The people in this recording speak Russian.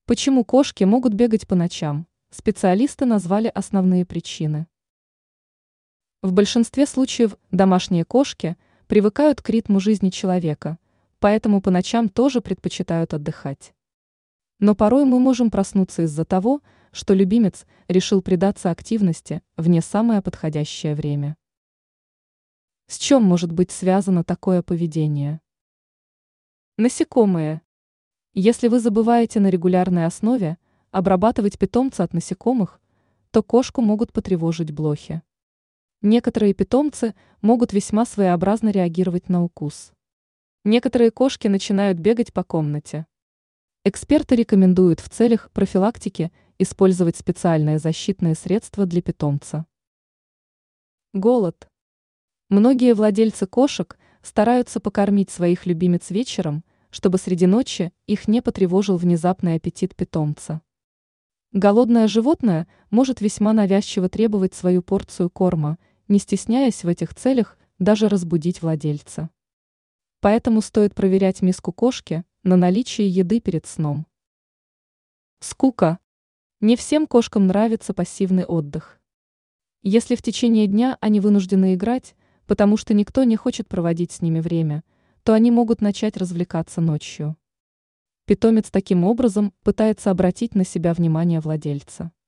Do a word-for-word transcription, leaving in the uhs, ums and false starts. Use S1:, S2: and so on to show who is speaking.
S1: Почему кошки могут бегать по ночам? Специалисты назвали основные причины. В большинстве случаев домашние кошки привыкают к ритму жизни человека, поэтому по ночам тоже предпочитают отдыхать. Но порой мы можем проснуться из-за того, что любимец решил предаться активности в не самое подходящее время. С чем может быть связано такое поведение? Насекомые. Если вы забываете на регулярной основе обрабатывать питомца от насекомых, то кошку могут потревожить блохи. Некоторые питомцы могут весьма своеобразно реагировать на укус. Некоторые кошки начинают бегать по комнате. Эксперты рекомендуют в целях профилактики использовать специальные защитные средства для питомца. Голод. Многие владельцы кошек стараются покормить своих любимец вечером, чтобы среди ночи их не потревожил внезапный аппетит питомца. Голодное животное может весьма навязчиво требовать свою порцию корма, не стесняясь в этих целях даже разбудить владельца. Поэтому стоит проверять миску кошки на наличие еды перед сном. Скука. Не всем кошкам нравится пассивный отдых. Если в течение дня они вынуждены играть, потому что никто не хочет проводить с ними время, то они могут начать развлекаться ночью. Питомец таким образом пытается обратить на себя внимание владельца.